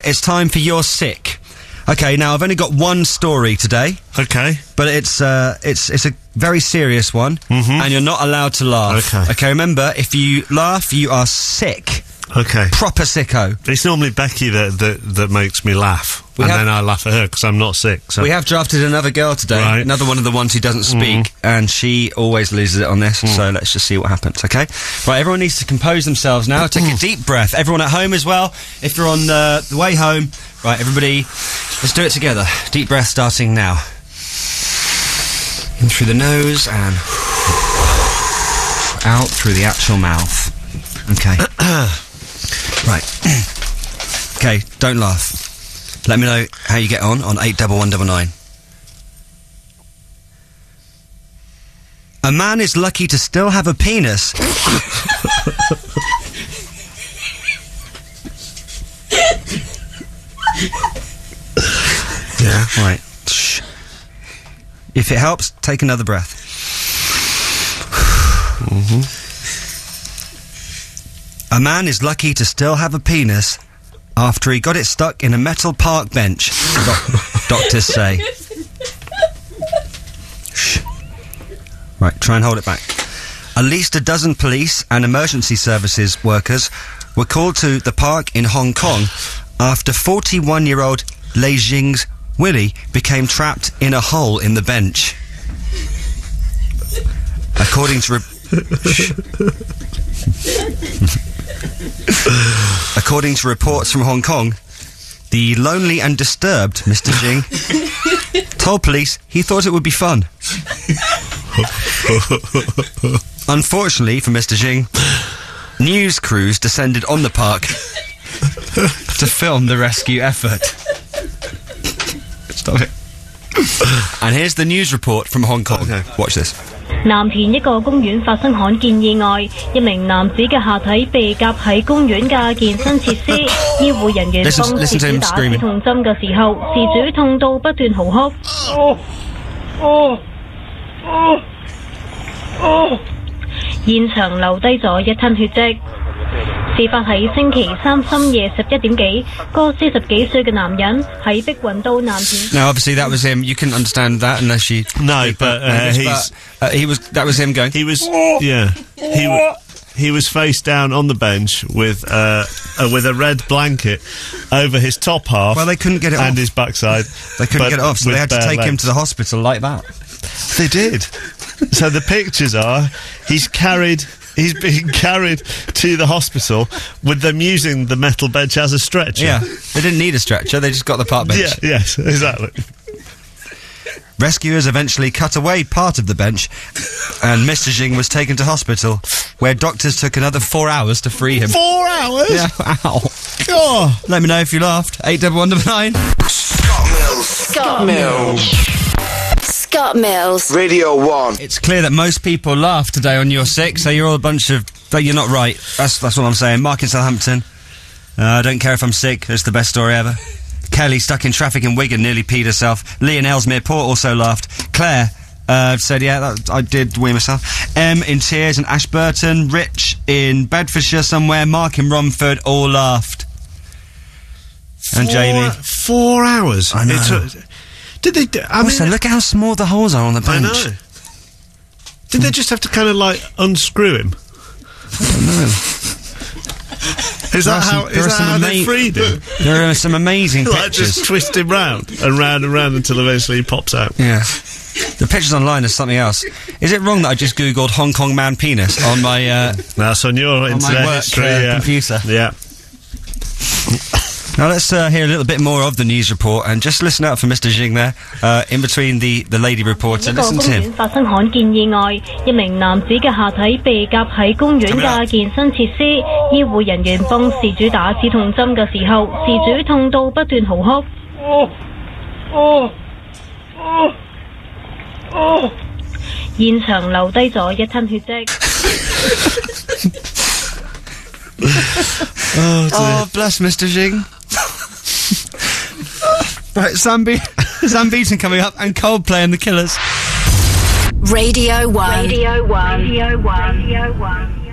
it's time for You're Sick. Okay, now I've only got one story today. Okay. But it's a very serious one, and you're not allowed to laugh. Okay, remember, if you laugh, you are sick. Okay. Proper sicko. It's normally Becky that makes me laugh. Then I laugh at her because I'm not sick. So. We have drafted another girl today, right. Another one of the ones who doesn't speak, and she always loses it on this, so let's just see what happens, okay? Right, everyone needs to compose themselves now. Take a deep breath. Everyone at home as well. If you're on the way home, right, everybody, let's do it together. Deep breath starting now. In through the nose and out through the actual mouth. Okay. Right. Okay, don't laugh. Let me know how you get on 81199. A man is lucky to still have a penis. Yeah, right. Shh. If it helps, take another breath. A man is lucky to still have a penis after he got it stuck in a metal park bench, doctors say. Shh. Right, try and hold it back. At least a dozen police and emergency services workers were called to the park in Hong Kong after 41-year-old Lei Jing's Willie became trapped in a hole in the bench. According to reports from Hong Kong, the lonely and disturbed Mr. Jing told police he thought it would be fun. Unfortunately for Mr. Jing, news crews descended on the park to film the rescue effort. Stop it. And here's the news report from Hong Kong. Okay. Watch this. 南田一個公園發生罕見意外，一名男子嘅下體被夾喺公園嘅健身設施，醫護人員幫事主打止痛針嘅時候，事主痛到不斷嚎哭。現場留低咗一灘血跡。事發喺星期三深夜11點幾，個40幾歲嘅男人喺碧雲道南田。 Now, obviously, that was him. You couldn't understand that unless you. No, but he was. That was him going. He was. Yeah. He was face down on the bench with a red blanket over his top half. Well, they couldn't get it off. And his backside. They couldn't get it off, so they had to take him to the hospital like that. They did. So the pictures are he's being carried to the hospital with them using the metal bench as a stretcher. Yeah, they didn't need a stretcher, they just got the park bench. Yeah, yes, exactly. Rescuers eventually cut away part of the bench, and Mr. Jing was taken to hospital, where doctors took another 4 hours to free him. 4 hours? Yeah, ow. God. Let me know if you laughed. 81199. Scott Mills. Radio 1. It's clear that most people laughed today on You're Sick, so you're all a bunch of... But you're not right. That's what I'm saying. Mark in Southampton. I don't care if I'm sick. It's the best story ever. Kelly, stuck in traffic in Wigan, nearly peed herself. Lee in Ellesmere Port also laughed. Claire said, yeah, I did wee myself. Em in tears in Ashburton. Rich in Bedfordshire somewhere. Mark in Romford all laughed. And Jamie. 4 hours? I know. Did they... Also, look how small the holes are on the bench. I know. Did they just have to kind of, like, unscrew him? I don't know. Is that how they freed him? There are some amazing pictures. Like, just twist him round and round and round until eventually he pops out. Yeah. The pictures online are something else. Is it wrong that I just googled Hong Kong man penis on my... That's on your internet history, computer. Yeah. Now let's hear a little bit more of the news report and just listen out for Mr. Jing there, in between the lady reporter. Listen to him. 發生罕見意外，一名男子嘅下體被夾喺公園嘅健身設施，醫護人員幫事主打止痛針嘅時候，事主痛到不斷嚎哭。現場留低咗一灘血跡。 Oh, bless Mr. Jing. Right, Sam Beaton coming up and Coldplay and the Killers. Radio 1. Radio 1. Radio 1. Radio 1.